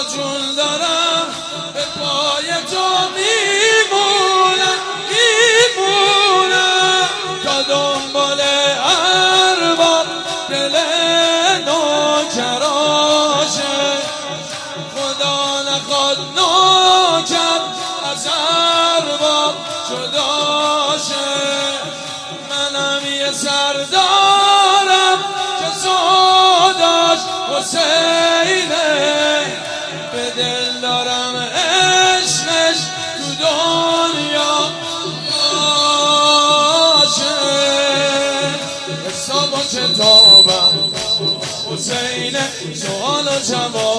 جون دارم به پای تو میمونم تا دنبال ارباب دل نوکراشه. خدا نخواد نوکر از ارباب جداشه. منم یه سردارم که سوداش حسینه، به دل دارم عشقش تو دنیا باشه. حساب و کتابم حسینه، سوال و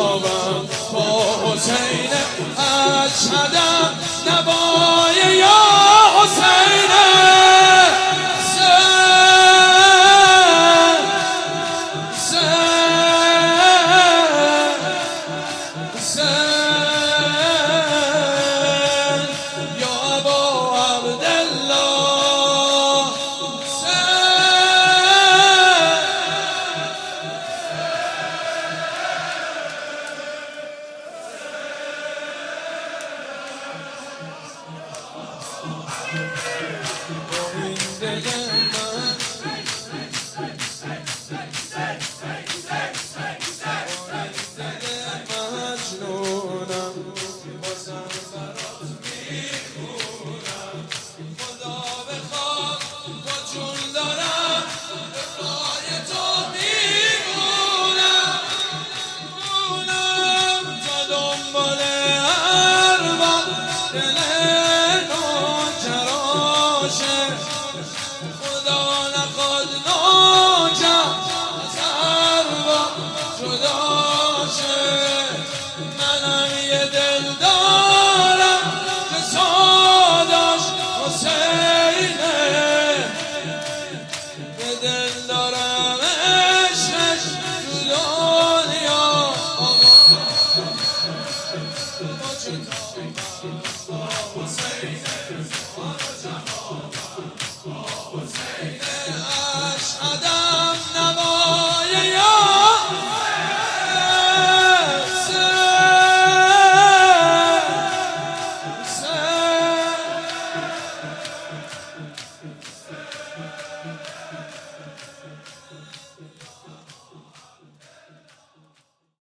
جوابم با حسینه. اشهدم نوای یا